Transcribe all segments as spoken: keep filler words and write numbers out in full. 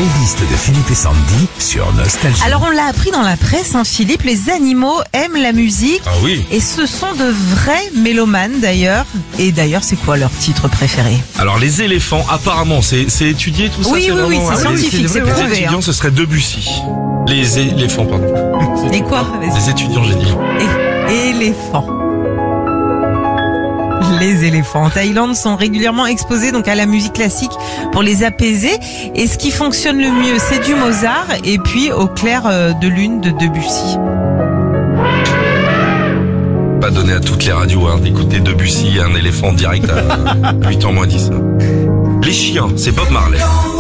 playlist de Philippe et Sandy sur Nostalgie. Alors on l'a appris dans la presse, hein, Philippe, les animaux aiment la musique. Ah oui. Et ce sont de vrais mélomanes d'ailleurs. Et d'ailleurs, c'est quoi leur titre préféré? Alors les éléphants, apparemment, c'est c'est étudié tout ça. Oui, c'est oui, vraiment, oui, c'est ah, les- scientifique, c'est Les prouvé. étudiants, hein. ce serait Debussy. Les éléphants, pardon. Et quoi? Les étudiants, j'ai dit. Et éléphants. Les éléphants en Thaïlande sont régulièrement exposés donc à la musique classique pour les apaiser. Et ce qui fonctionne le mieux, c'est du Mozart et puis Au clair de lune de Debussy. Pas donné à toutes les radios hein, d'écouter Debussy, un éléphant direct à huit heures moins dix. Les chiens, c'est Bob Marley.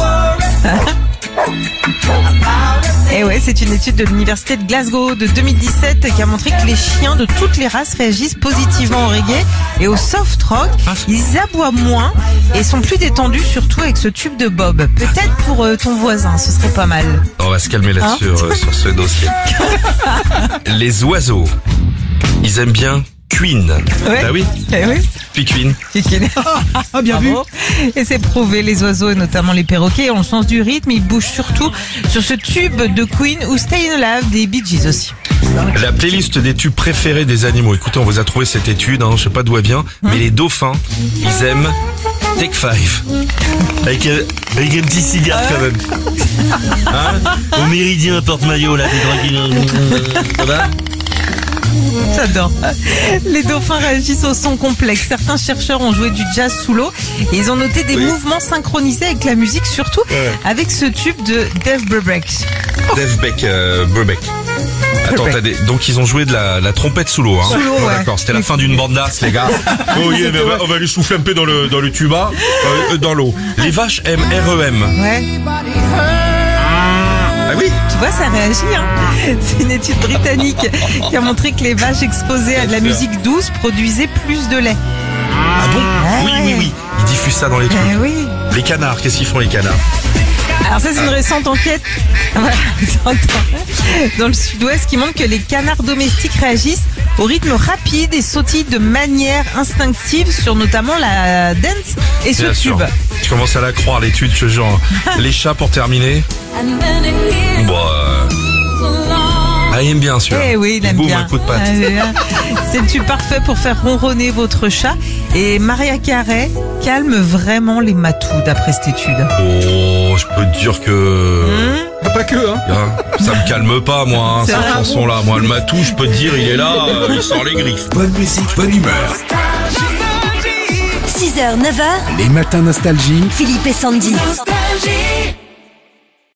Et ouais, c'est une étude de l'université de Glasgow de deux mille dix-sept qui a montré que les chiens de toutes les races réagissent positivement au reggae et au soft rock. Ils aboient moins et sont plus détendus, surtout avec ce tube de Bob. Peut-être pour euh, ton voisin, ce serait pas mal. On va se calmer là-dessus, Hein euh, sur ce dossier. Les oiseaux, ils aiment bien Queen. Ouais. Bah oui, Eh oui. puis Queen. Ah, bien vu. Et c'est prouvé, les oiseaux et notamment les perroquets ont le sens du rythme. Ils bougent surtout sur ce tube de Queen ou Stayin' Alive des Bee Gees aussi. La playlist des tubes préférés des animaux. Écoutez, on vous a trouvé cette étude, hein, je sais pas d'où elle vient, mais les dauphins, ils aiment Take Five. Avec, euh, avec un petit cigare quand même. Hein Au méridien porte-maillot là, t'es tranquille. Ça va? J'adore. Les dauphins réagissent au son complexe. Certains chercheurs ont joué du jazz sous l'eau et ils ont noté des Oui. mouvements synchronisés avec la musique, surtout Ouais. avec ce tube de Dave Brubeck. Dave Beck, euh, Brubeck. Attends, t'as des... donc ils ont joué de la, la trompette sous l'eau. Hein. Sous l'eau, Oh, ouais. D'accord, c'était la fin d'une bandasse, les gars. Oh yeah, mais on va, on va aller souffler un peu dans le dans le tuba, euh, dans l'eau. Les vaches aiment R E M. Ouais. Ah oui. Tu vois, ça réagit, hein. C'est une étude britannique qui a montré que les vaches exposées à de la musique douce produisaient plus de lait. Ah bon? Oui, Ouais. oui, oui. Ils diffusent ça dans les trucs. Eh oui. Les canards, qu'est-ce qu'ils font les canards? Alors ça, c'est une récente enquête voilà, dans le sud-ouest qui montre que les canards domestiques réagissent au rythme rapide et sautillent de manière instinctive sur notamment la dance et ce Bien tube. sûr. Tu commences à la croire l'étude, ce genre. Les chats pour terminer. Bon, euh... ah, il aime bien celui-là. Eh oui, il aime boum, bien. un coup de patte. Ah, c'est le tube parfait pour faire ronronner votre chat. Et Maria Carey calme vraiment les matous d'après cette étude. Oh, je peux te dire que... Hum Pas que, hein. Hein, ça me calme pas, moi, hein, C'est cette vrai. chanson-là. Moi, le matou, je peux te dire, il est là, euh, il sort les griffes. Bonne musique, bonne humeur. six heures, neuf heures, Les matins Nostalgie. Philippe et Sandy. Nostalgie.